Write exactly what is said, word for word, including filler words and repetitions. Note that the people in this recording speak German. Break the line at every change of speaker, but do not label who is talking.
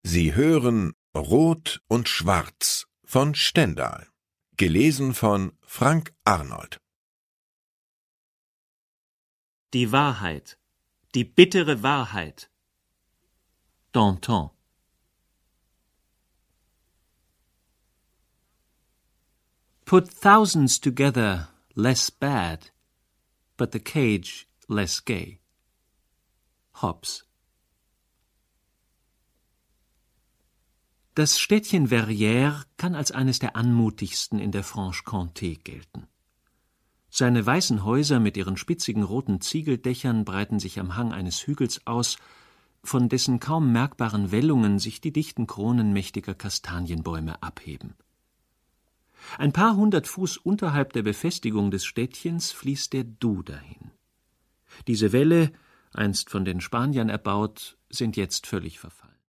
Sie hören Rot und Schwarz von Stendal, gelesen von Frank Arnold.
Die Wahrheit, die bittere Wahrheit. Danton. Put thousands together, less bad, but the cage less gay. Hobbes. Das Städtchen Verrières kann als eines der anmutigsten in der Franche-Comté gelten. Seine weißen Häuser mit ihren spitzigen roten Ziegeldächern breiten sich am Hang eines Hügels aus, von dessen kaum merkbaren Wellungen sich die dichten Kronen mächtiger Kastanienbäume abheben. Ein paar hundert Fuß unterhalb der Befestigung des Städtchens fließt der Doubs dahin. Diese Wälle, einst von den Spaniern erbaut, sind jetzt völlig verfallen.